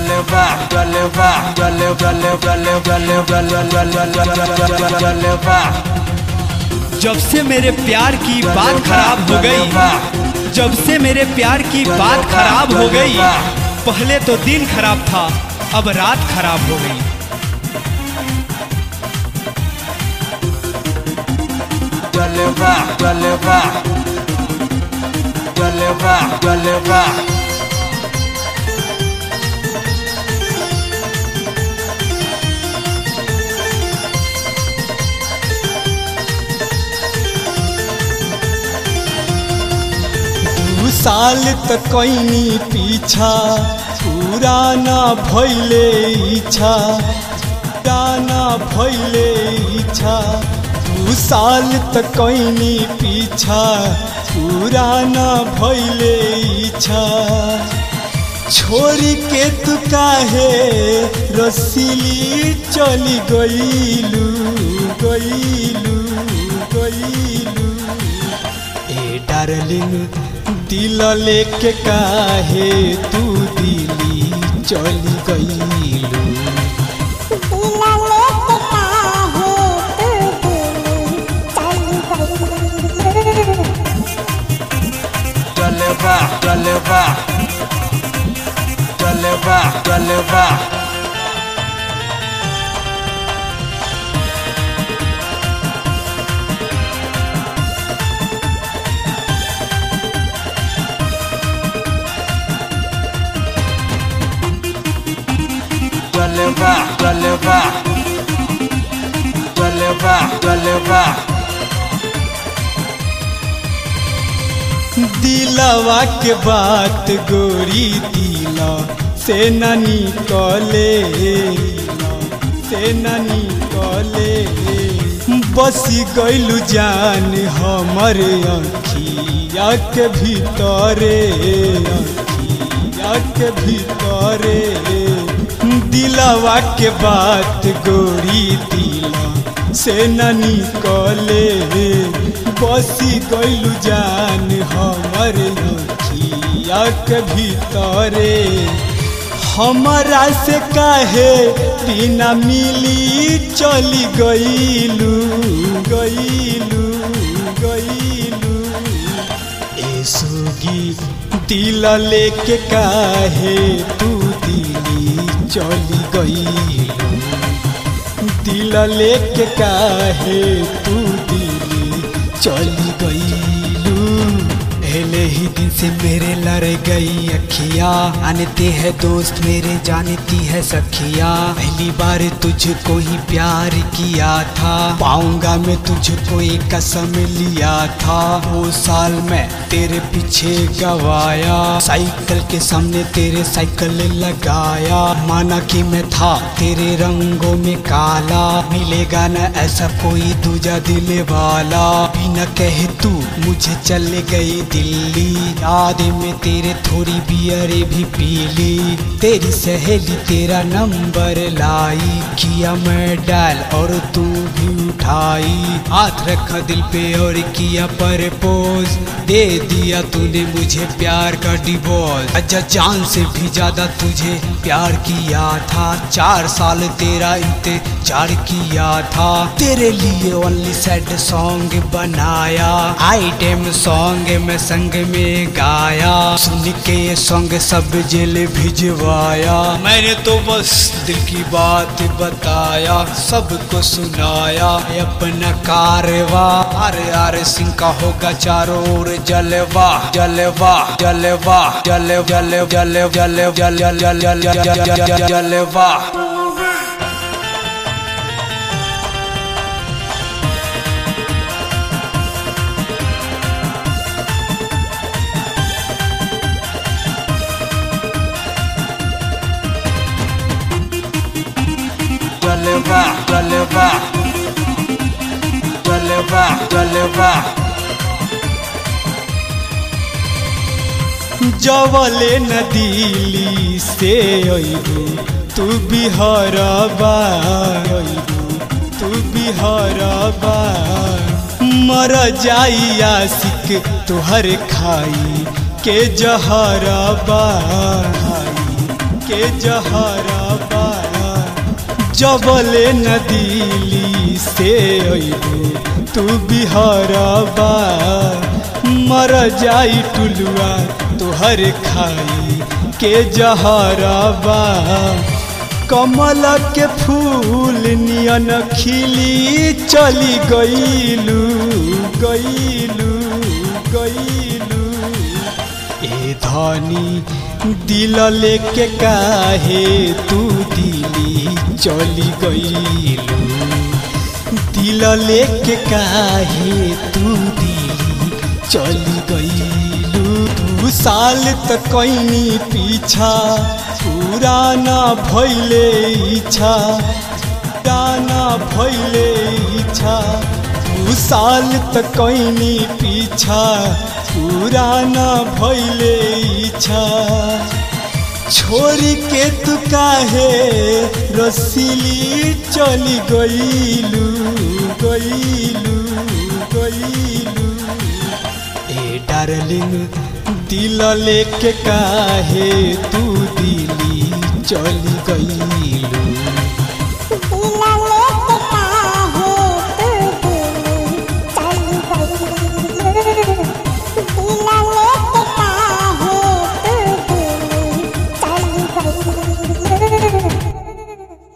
जलवा जलवा जलवा। जब से मेरे प्यार की बात खराब हो गई, जब से मेरे प्यार की बात खराब हो गई, पहले तो दिन खराब था अब रात खराब हो गई। जलवा जलवा जलवा जलवा। साल तक कोई पीछा पुराना भइले इच्छा, पुराना भइले इच्छा। 2 साल तक कोई पीछा पुराना भइले इच्छा। छोरी के तू काहे रसीली चली गईलू गईलू गईलू। ए डार्लिंग दिल लेके काहे तू दिल्ली चली गईलू। जलवा जलवा जलवा जलवा। जलवा जलवा जलवा जलवा। दिलवा के बात गोरी दिला से न निकले, से न निकले। बसी गइलू जान हमर अखिया के भीतरे, अखिया के भीतरे। दिलवा के बात गोरी दिला से न निकले। बसी गइलू जान हमर अखिया के भीतरे। हमरा से काहे बिना मिली चली गइलू गइलू गइलू। ए सुगी दिल लेके काहे तू दिल्ली चली गईलू। दिल लेके काहे तू दिल्ली चली गईलू। पहले ही दिन से मेरे लड़ गई अखिया, आनते है दोस्त मेरे जानती है सखिया। पहली बार तुझको ही प्यार किया था, पाऊंगा मैं तुझको एक कसम लिया था। 2 साल में तेरे पीछे गवाया, साइकिल के सामने तेरे साइकिल लगाया। माना कि मैं था तेरे रंगों में काला, मिलेगा न ऐसा कोई दूजा दिल वाला। बिना कहे तू मुझे चले गई दिल्ली, याद में तेरे थोड़ी बियरे भी पीली। तेरी सहेली तेरा नंबर लाई, किया मैं डायल और तू भी उठाई। हाथ रखा दिल पे और किया प्रपोज, दे दिया तूने मुझे प्यार का डिवोर्स। अच्छा जान से भी ज्यादा तुझे प्यार किया था, 4 साल तेरा इंतजार किया था। तेरे लिए ओनली सैड सॉन्ग बनाया, आइटम सॉन्ग में संग में गाया। सुन के ये सॉन्ग सब जेल भिजवाया, मैंने तो बस दिल की बात बताया, सबको सुनाया अपना कारवा। आर सिंह का होगा चारों ओर जलवा जलवा जलवा जलवा जलवा जलवा जलवा। जलवा जलवा जलवा जलवा। जवले न दिल्ली से अइबू तू बिहारबा, तू बिहारबा। मर जाई आशिक तुहर खाई के जहरबा, के जहरबा जबले न दिली से अइबू तू बिहरबा मर जाई टुलुआ तोहर खाई के जहरबा कमल के फूल नियन खिली चली गईलू गईलू गईलू ए धनी दिल लेके काहे तू दिली चली गईलू दिल लेके काहे तू दिली चली गईलू 2 साल तक कईनी पीछा पुराना भइले इच्छा पुराना भइले इच्छा 2 साल तक कईनी पीछा पुराना भइले इच्छा छोरी के तू काहे रसीली चली गईलू गईलू गईलू ए डार्लिंग दिल लेके काहे तू दिली चली गईलू